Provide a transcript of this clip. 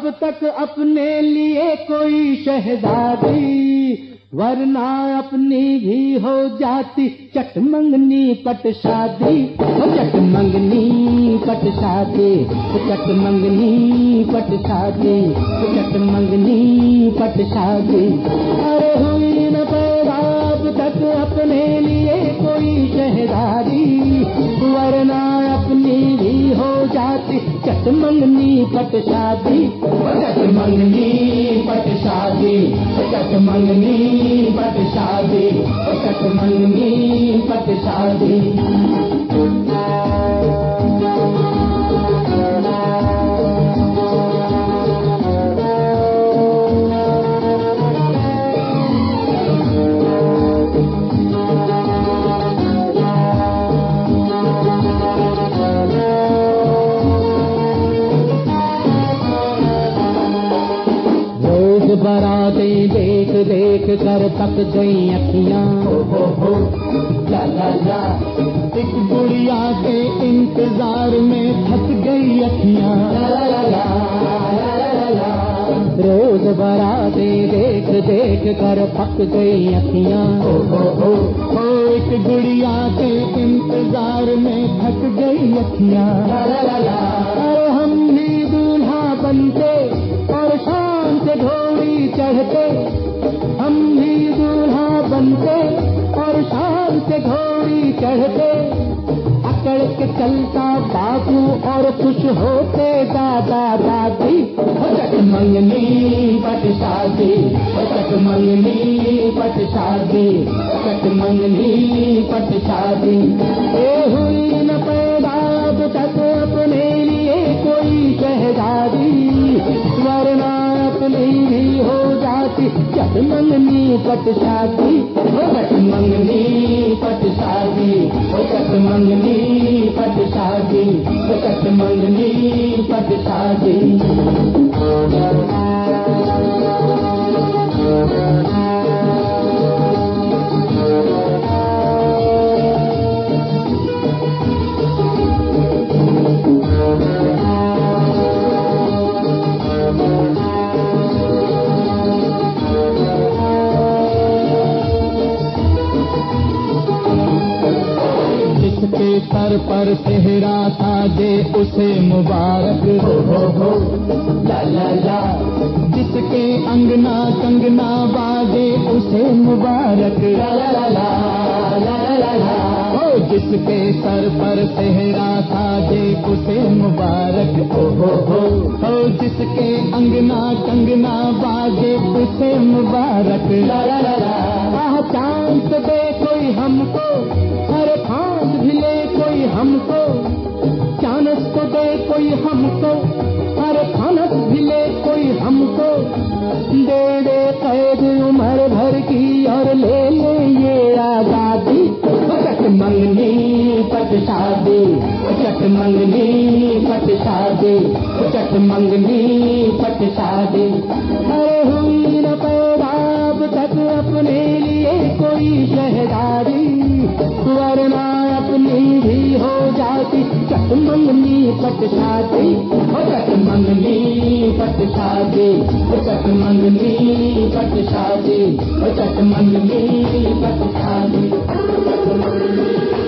तक अपने लिए कोई शहजादी, वरना अपनी भी हो जाती चट मंगनी पट शादी। चट मंगनी पट शादी, चट मंगनी पट शादी, चट मंगनी पट शादी। अरे हुई न पैदा अब तक अपने लिए कोई शहजादी, वरना अपनी भी हो जाती चट मंगनी पट शादी। चट मंगनी पट शादी, चट मंगनी पट शादी, चट मंगनी पट शादी। बरातें देख देख कर पक गई अखियां, हो ला ला ला। एक गुड़िया के इंतजार में थक गई अखियां, ला ला ला ला ला। रोज बरातें देख देख कर पक गई अखियां, हो एक गुड़िया के इंतजार में थक गई अखियां, ला ला ला। अरे हम भी दूल्हा बनते और शान से घोड़ी चढ़ते, हम भी दूल्हा बनते और शान से घोड़ी चढ़ते। अकड़ के चलता बाबू और खुश होते दादा दादी। चट मंगनी पट शादी, चट मंगनी पट शादी, चट मंगनी पट शादी। ये हुई न पैदा अब तक अपने लिए कोई शहजादी, वरना अपनी भी हो जाती चट मंगनी पट शादी। चट मंगनी पट शादी, चट मंगनी पट शादी, चट मंगनी पट शादी। सर पर सेहरा साजे उसे मुबारक, हो ला ला ला। जिसके अंगना कंगना बाजे उसे मुबारक, ला ला ला ला ला ला। हो जिसके सर पर सेहरा साजे उसे मुबारक, हो जिसके अंगना कंगना बाजे उसे मुबारक, ला ला ला ला। चांद दे कोई हमको, हर फांद भी ले कोई हमको, चानस को दे कोई हमको, हर फानस भी ले कोई हमको। दे दे कैद उम्र भर की और ले ले ये आजादी। चट मंगनी पट शादी, चट मंगनी पट शादी, चट मंगनी पट शादी। अरे हुई न पैदा अब तक अपने लिए कोई शहजादी, वरना अपनी भी हो जाती चट मंगनी पट शादी। चट मंगनी पट शादी, चट मंगनी पट शादी, चट मंगनी पट शादी।